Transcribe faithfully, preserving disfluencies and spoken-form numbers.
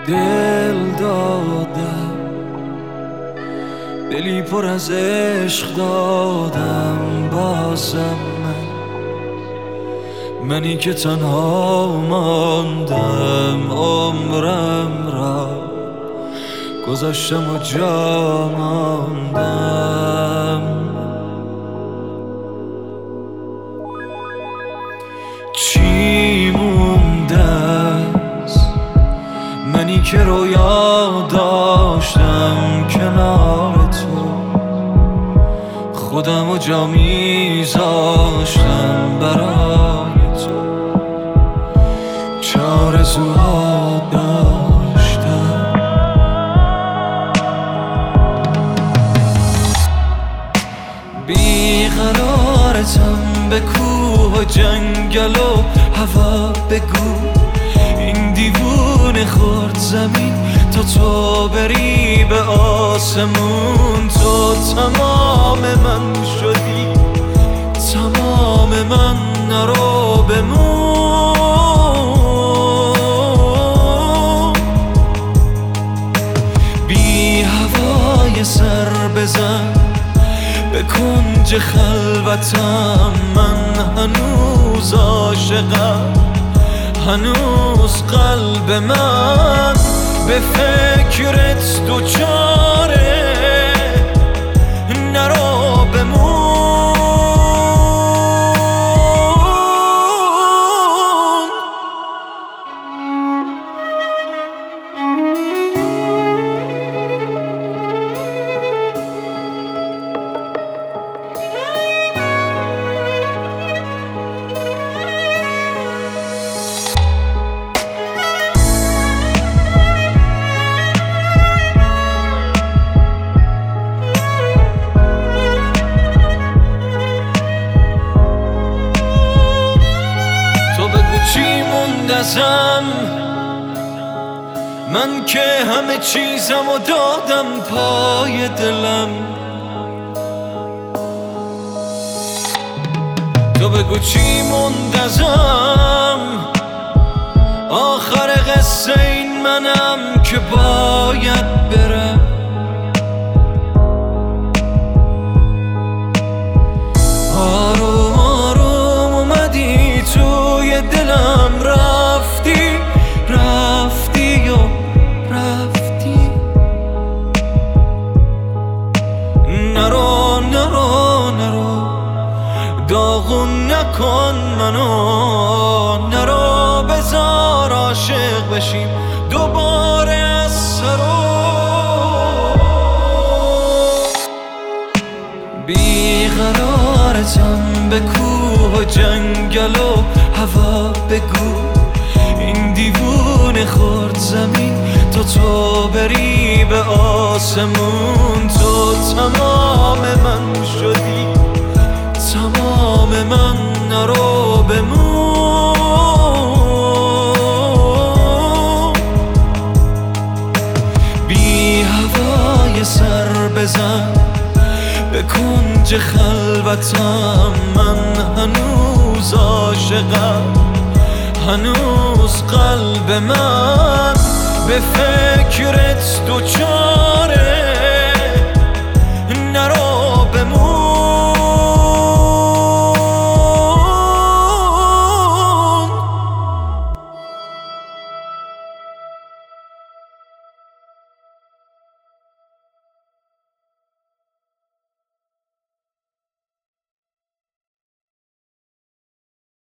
دل دادم، دلی پر از عشق دادم. بازم من منی که تنها ماندم، عمرم را گذاشتم و جا ماندم. چی مونده است منی که رویا داشتم کنار تو، خودم و جا میذاشتم برای تو، چه آرزوها داشتم. بیقرارتم به کوه و جنگل و هوا، بگو این دیوونه خورد زمین تا تو بری به آسمون. تو تمام من شدی، تمام من، نرو بمون. بی هوای سر بزن به کنج خلوتم، من هنوز عاشقم، هنوز قلب من به فکرت دوچاره، نرو بمون. چی موندم من که همه چیزم و دادم پای دلم؟ تو بگو چی موندم آخر قصه این منم که باید برم. آروم آروم اومدی توی دلم، رفتی رفتی و رفتی. نرو نرو نرو داغون نکن منو، نرو بذار عاشق بشیم دوباره از سرو. بیقرارتم به کوه و جنگل و هوا، بگو این دیوونه خورد زمین تا تو بری به آسمون. تو تمام من شدی، تمام من، نرو بمون. بی هوای سر بزن به کنج خلوتم، من هنوز عاشقم، هنوز قلب من به فکرت دوچاره.